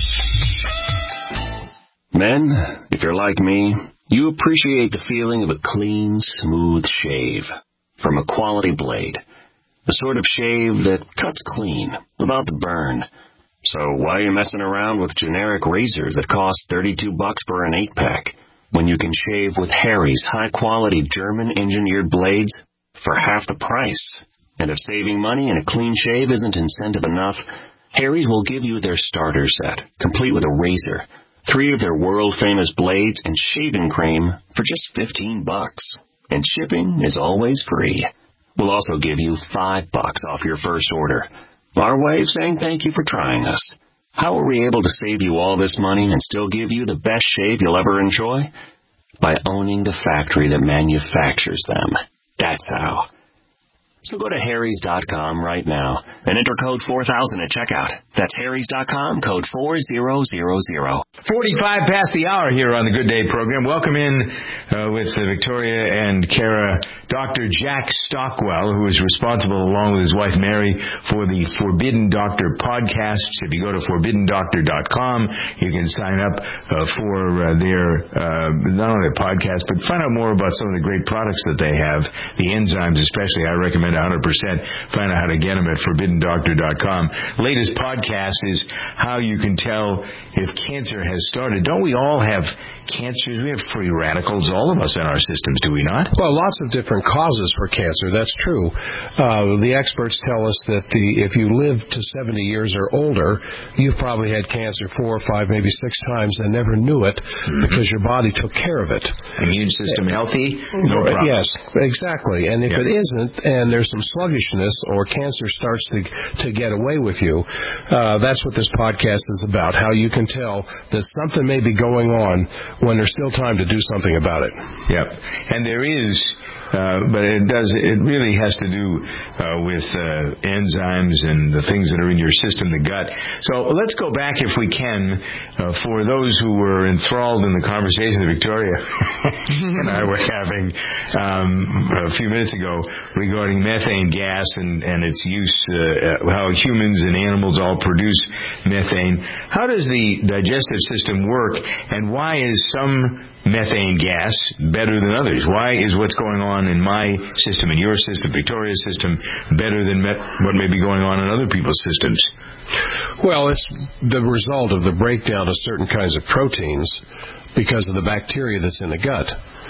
Men, if you're like me, you appreciate the feeling of a clean, smooth shave from a quality blade. The sort of shave that cuts clean without the burn. So why are you messing around with generic razors that cost thirty-two bucks for an eight-pack when you can shave with Harry's high-quality German-engineered blades for half the price? And if saving money and a clean shave isn't incentive enough, Harry's will give you their starter set, complete with a razor, three of their world-famous blades, and shaving cream for just fifteen bucks. And shipping is always free. We'll also give you five bucks off your first order. Our way of saying thank you for trying us. How are we able to save you all this money and still give you the best shave you'll ever enjoy? By owning the factory that manufactures them. That's how. So go to harrys dot com right now and enter code four thousand at checkout. That's harrys dot com, code four thousand. forty-five past the hour here on the Good Day program. Welcome in uh, with uh, Victoria and Kara, Doctor Jack Stockwell, who is responsible, along with his wife Mary, for the Forbidden Doctor podcasts. If you go to forbidden doctor dot com, you can sign up uh, for uh, their, uh, not only the podcast, but find out more about some of the great products that they have, the enzymes especially. I recommend one hundred percent. Find out how to get them at forbidden doctor dot com. Latest podcast is how you can tell if cancer has started. Don't we all have cancers? We have free radicals, all of us in our systems, do we not? Well, lots of different causes for cancer. That's true. Uh, the experts tell us that the if you live to seventy years or older, you've probably had cancer four or five, maybe six times and never knew it mm-hmm. because your body took care of it. Immune system healthy? No problem. Yes, exactly. And if yep. it isn't, and there's some sluggishness or cancer starts to to get away with you, uh, that's what this podcast is about, how you can tell that something may be going on when there's still time to do something about it. Yep. And there is, uh, but it does, it really has to do uh, with uh, enzymes and the things that are in your system, the gut. So let's go back, if we can, uh, for those who were enthralled in the conversation that Victoria and I were having um, a few minutes ago regarding methane gas and, and its use, uh, how humans and animals all produce methane. How does the digestive system work, and why is some methane gas better than others? Why is what's going on in my system, in your system, Victoria's system, better than met- what may be going on in other people's systems? Well, it's the result of the breakdown of certain kinds of proteins because of the bacteria that's in the gut.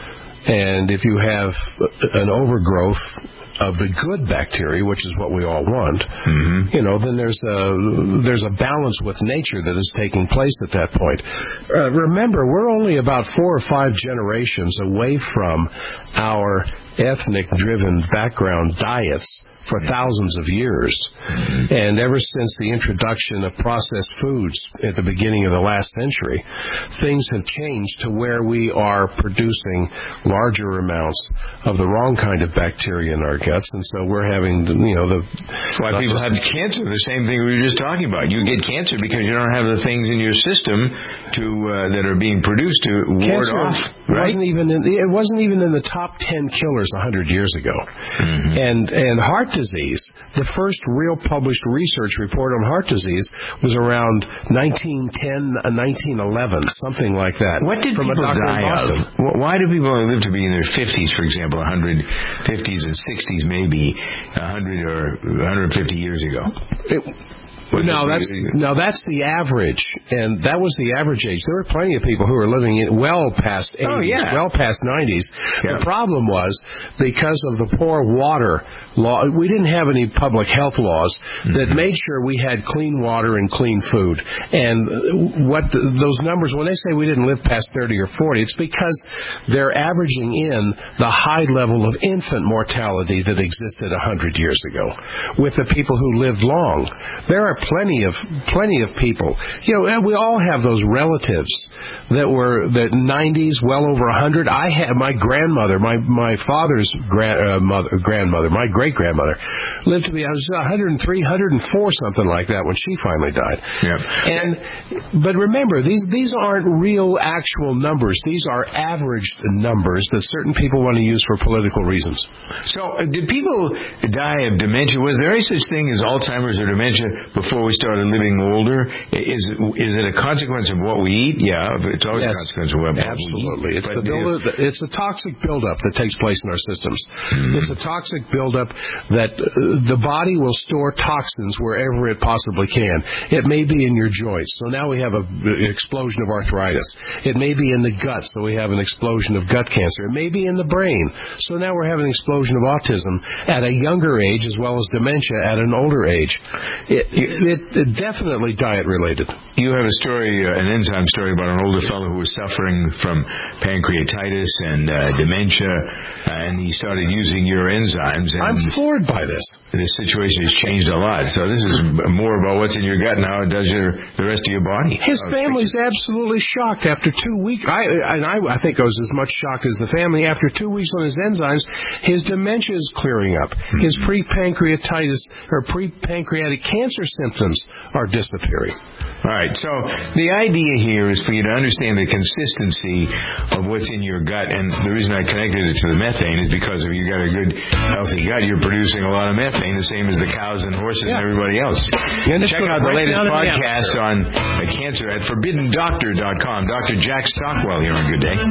And if you have an overgrowth of the good bacteria, which is what we all want, mm-hmm. you know, then there's a there's a balance with nature that is taking place at that point. Uh, remember, we're only about four or five generations away from our ethnic-driven background diets for thousands of years. Mm-hmm. And ever since the introduction of processed foods at the beginning of the last century, things have changed to where we are producing larger amounts of the wrong kind of bacteria in our guts, and so we're having, you know, the... Why people have cancer, the same thing we were just talking about. You get cancer because you don't have the things in your system to uh, that are being produced to ward cancer off, right? Wasn't even in, it wasn't even in the top ten killers one hundred years ago. Mm-hmm. And, and heart disease, the first real published research report on heart disease was around nineteen ten, nineteen eleven, something like that. What did from people a doctor die in Boston. of? Why do people only live to be in their fifties, for example, one hundred fifties and sixties maybe, one hundred or one hundred fifty years ago? It, No, that's no, that's the average, and that was the average age. There were plenty of people who were living in well past eighties, oh, yeah. well past nineties. Yeah. The problem was because of the poor water law. We didn't have any public health laws mm-hmm. that made sure we had clean water and clean food. And what the, those numbers, when they say we didn't live past thirty or forty, it's because they're averaging in the high level of infant mortality that existed one hundred years ago with the people who lived long. There are plenty of plenty of people. You know, we all have those relatives that were the nineties, well over a hundred. I had my grandmother, my my father's grand, uh, mother, grandmother, my great grandmother, lived to be I was one hundred three, one hundred four, something like that when she finally died. Yeah. And but remember, these these aren't real actual numbers. These are averaged numbers that certain people want to use for political reasons. So, uh, did people die of dementia? Was there any such thing as Alzheimer's or dementia before before we started living older. Is is it a consequence of what we eat? Yeah, it's always yes, a consequence of what absolutely. we eat. It's But the build, it's the toxic buildup that takes place in our systems. Mm-hmm. It's a toxic buildup that uh, the body will store toxins wherever it possibly can. It may be in your joints, so now we have a, an explosion of arthritis. It may be in the gut, so we have an explosion of gut cancer. It may be in the brain, so now we're having an explosion of autism at a younger age as well as dementia at an older age. It, it, it definitely diet related. You have a story, uh, an enzyme story about an older fellow who was suffering from pancreatitis and uh, dementia, uh, and he started using your enzymes. And I'm floored by this. The situation has changed a lot. So this is more about what's in your gut and how it does your the rest of your body. His family's absolutely shocked after two weeks. I, and I, I think I was as much shocked as the family. After two weeks on his enzymes, his dementia is clearing up. Mm-hmm. His pre-pancreatitis or pre-pancreatic cancer symptoms are disappearing. All right, so the idea here is for you to understand the consistency of what's in your gut, and the reason I connected it to the methane is because if you got a good, healthy gut, you're producing a lot of methane, the same as the cows and horses yeah. and everybody else. Check out the latest podcast on uh, cancer at forbidden doctor dot com. Doctor Jack Stockwell here on Good Day.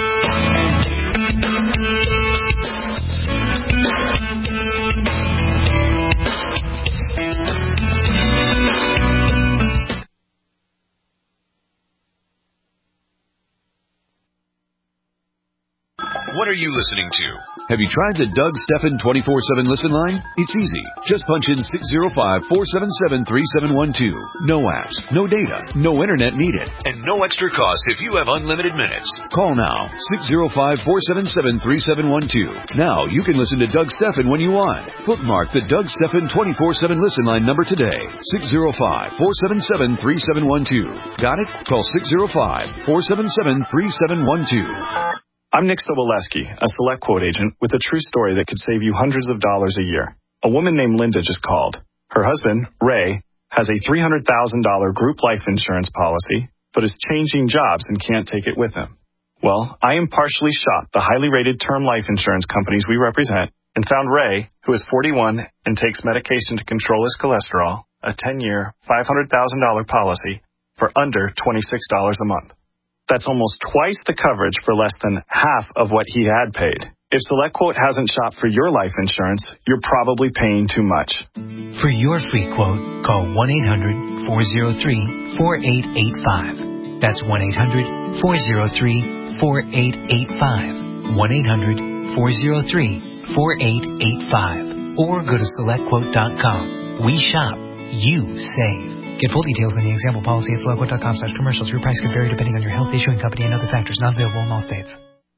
What are you listening to? Have you tried the Doug Stephan twenty-four seven listen line? It's easy. Just punch in six zero five, four seven seven, three seven one two. No apps, no data, no internet needed, and no extra cost if you have unlimited minutes. Call now, six zero five, four seven seven, three seven one two. Now you can listen to Doug Stephan when you want. Bookmark the Doug Stephan twenty-four seven listen line number today, six zero five, four seven seven, three seven one two. Got it? Call six zero five, four seven seven, three seven one two. I'm Nick Soboleski, a Select Quote agent with a true story that could save you hundreds of dollars a year. A woman named Linda just called. Her husband, Ray, has a three hundred thousand dollars group life insurance policy, but is changing jobs and can't take it with him. Well, I impartially shot the highly rated term life insurance companies we represent and found Ray, who is forty-one and takes medication to control his cholesterol, a ten-year, five hundred thousand dollars policy for under twenty-six dollars a month. That's almost twice the coverage for less than half of what he had paid. If SelectQuote hasn't shopped for your life insurance, you're probably paying too much. For your free quote, call one eight hundred, four oh three, four eight eight five. That's one eight hundred, four oh three, four eight eight five. one eight hundred, four oh three, four eight eight five. Or go to select quote dot com. We shop. You save. Get full details in the example policy at select quote dot com slash commercials. Your price can vary depending on your health, issuing company, and other factors. Not available in all states.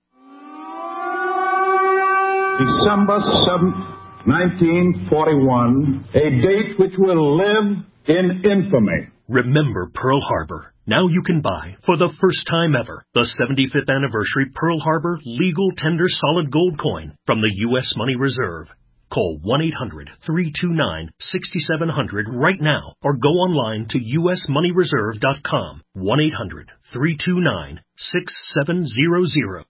December seventh, nineteen forty-one, a date which will live in infamy. Remember Pearl Harbor. Now you can buy, for the first time ever, the seventy-fifth anniversary Pearl Harbor Legal Tender Solid Gold Coin from the U S Money Reserve. Call one eight hundred, three two nine, six seven zero zero right now or go online to u s money reserve dot com. one eight hundred, three two nine, six seven zero zero.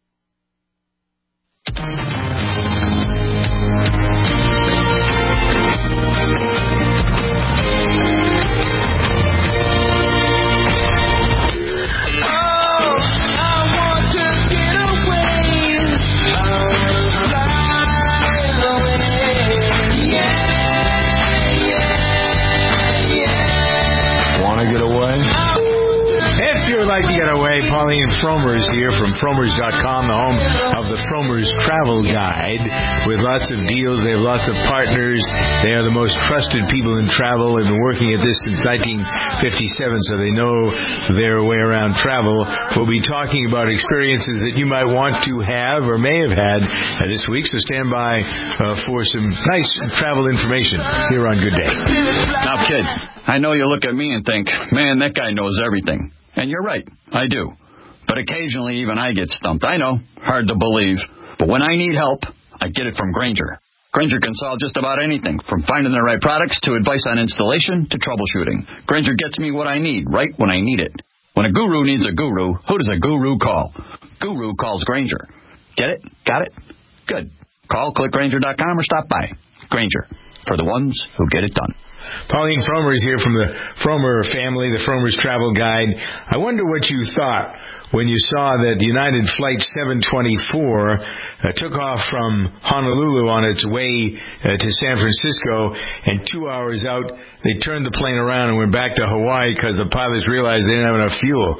Like to get away, Pauline Fromers here from fromers dot com, the home of the Fromers Travel Guide, with lots of deals. They have lots of partners. They are the most trusted people in travel. They've been working at this since nineteen fifty-seven, so they know their way around travel. We'll be talking about experiences that you might want to have or may have had uh, this week, so stand by uh, for some nice travel information here on Good Day. Now, kid, I know you look at me and think, man, that guy knows everything. And you're right, I do. But occasionally even I get stumped. I know, hard to believe. But when I need help, I get it from Grainger. Grainger can solve just about anything, from finding the right products to advice on installation to troubleshooting. Grainger gets me what I need, right when I need it. When a guru needs a guru, who does a guru call? Guru calls Grainger. Get it? Got it? Good. Call click grainger dot com or stop by. Grainger, for the ones who get it done. Pauline Fromer is here from the Fromer family, the Fromer's Travel Guide. I wonder what you thought when you saw that United Flight seven twenty-four uh, took off from Honolulu on its way uh, to San Francisco, and two hours out, they turned the plane around and went back to Hawaii because the pilots realized they didn't have enough fuel.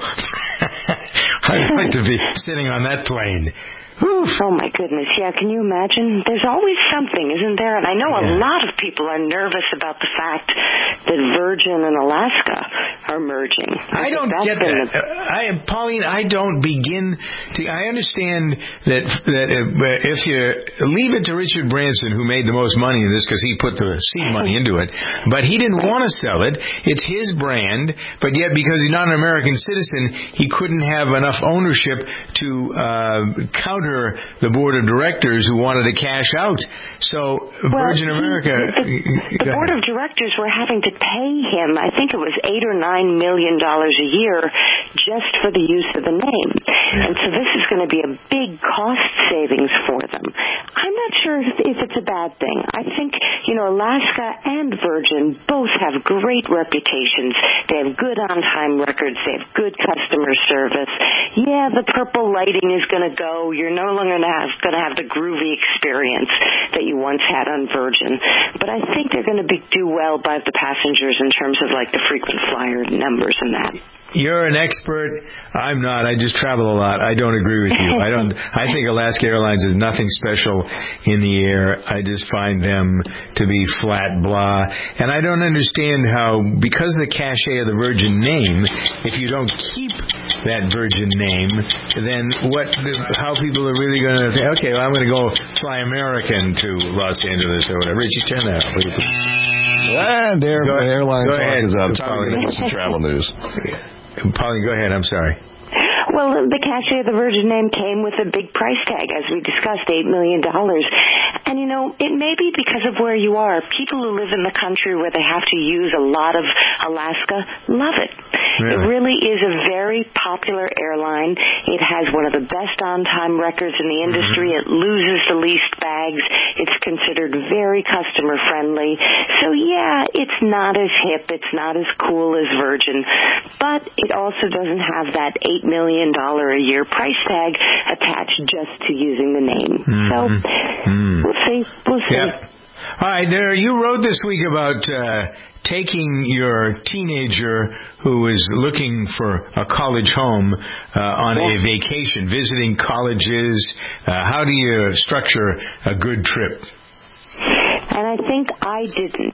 I'd like to be sitting on that plane. Oof. Oh, my goodness. Yeah, can you imagine? There's always something, isn't there? And I know yeah. a lot of people are nervous about the fact that Virgin and Alaska are merging. I, I don't get that. The... I am, Pauline, I don't begin to... I understand that that if you leave it to Richard Branson, who made the most money in this because he put the seed money into it, but he didn't want to sell it. It's his brand, but yet because he's not an American citizen, he couldn't have enough ownership to uh, counter the board of directors who wanted to cash out. So well, Virgin America... The, the board of directors were having to pay him, I think it was eight or nine million dollars a year just for the use of the name. Yeah. And so this is going to be a big cost savings for them. I'm not sure if it's a bad thing. I think, you know, Alaska and Virgin both have great reputations. They have good on-time records. They have good customer service. Yeah, the purple lighting is going to go. You're no longer going to have the groovy experience that you once had on Virgin. But I think they're going to be, do well by the passengers in terms of like the frequent flyer numbers and that. You're an expert. I'm not. I just travel a lot. I don't agree with you. I don't. I think Alaska Airlines is nothing special in the air. I just find them to be flat blah. And I don't understand how, because of the cachet of the Virgin name, if you don't keep that Virgin name, then what? How people are really going to think, okay, well, I'm going to go fly American to Los Angeles or whatever. Richie, turn that off. And their airline talk is up. Time to get some travel news. Pauline, go ahead. I'm sorry. Well, the cachet of the Virgin name came with a big price tag, as we discussed, eight million dollars. And, you know, it may be because of where you are. People who live in the country where they have to use a lot of Alaska love it. Really? It really is a very popular airline. It has one of the best on-time records in the industry. Mm-hmm. It loses the least bags. It's considered very customer-friendly. So, yeah, it's not as hip. It's not as cool as Virgin. But it also doesn't have that eight million dollars a year price tag attached just to using the name. Mm-hmm. So, mm. we'll see. We'll see. Yep. All right, there. You wrote this week about uh, taking your teenager who is looking for a college home uh, on yeah. a vacation, visiting colleges. Uh, how do you structure a good trip? And I think I didn't.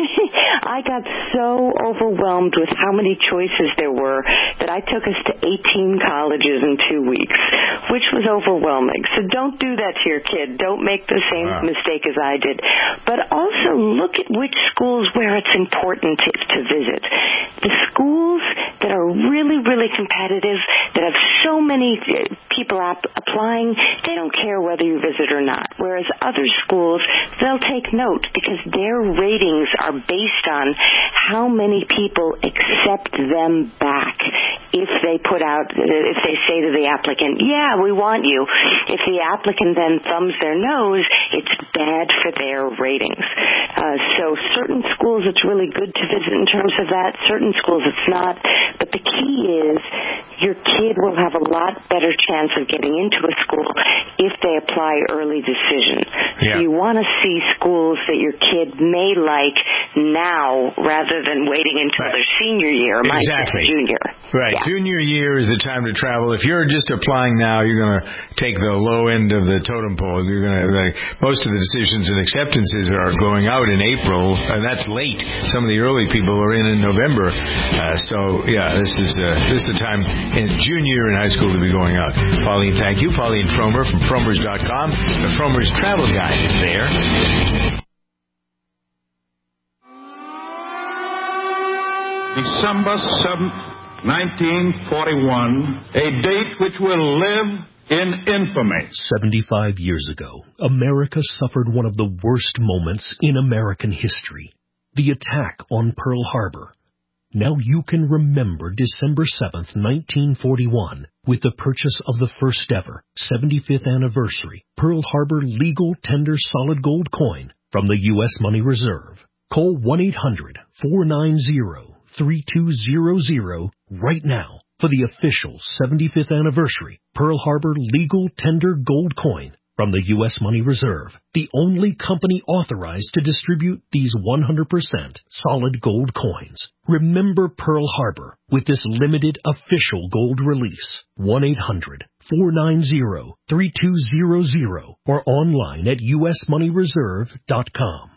I got so overwhelmed with how many choices there were that I took us to eighteen colleges in two weeks, which was overwhelming. So don't do that to your kid. Don't make the same wow. mistake as I did. But also look at which schools where it's important to, to visit. The schools that are really, really competitive, that have so many people ap- applying, they don't care whether you visit or not. Whereas other schools, they'll take note because their ratings are based on how many people accept them back. If they put out, if they say to the applicant, yeah, we want you. If the applicant then thumbs their nose, it's bad for their ratings. Uh, so certain schools it's really good to visit in terms of that. Certain schools it's not. But the key is your kid will have a lot better chance of getting into a school if they apply early decision. Yeah. So you want to see schools that your kid may like now rather than waiting until right. their senior year, my exactly. junior. Right. Yeah. Junior year is the time to travel. If you're just applying now, you're going to take the low end of the totem pole. You're going to like, most of the decisions and acceptances are going out in April, and that's late. Some of the early people are in in November. Uh, so yeah, this is uh, this is the time in junior year in high school to be going out. Pauline, thank you. Pauline Fromer from Fromers dot com. The Fromers Travel Guide is there. December seventh, nineteen forty-one, a date which will live in infamy. seventy-five years ago, America suffered one of the worst moments in American history, the attack on Pearl Harbor. Now you can remember December seventh, nineteen forty-one, with the purchase of the first ever seventy-fifth anniversary Pearl Harbor legal tender solid gold coin from the U S Money Reserve. Call one eight hundred four nine zero three two zero zero right now for the official seventy-fifth anniversary Pearl Harbor Legal Tender Gold Coin from the U S Money Reserve, the only company authorized to distribute these one hundred percent solid gold coins. Remember Pearl Harbor with this limited official gold release. one eight hundred four nine zero three two zero zero or online at u s money reserve dot com.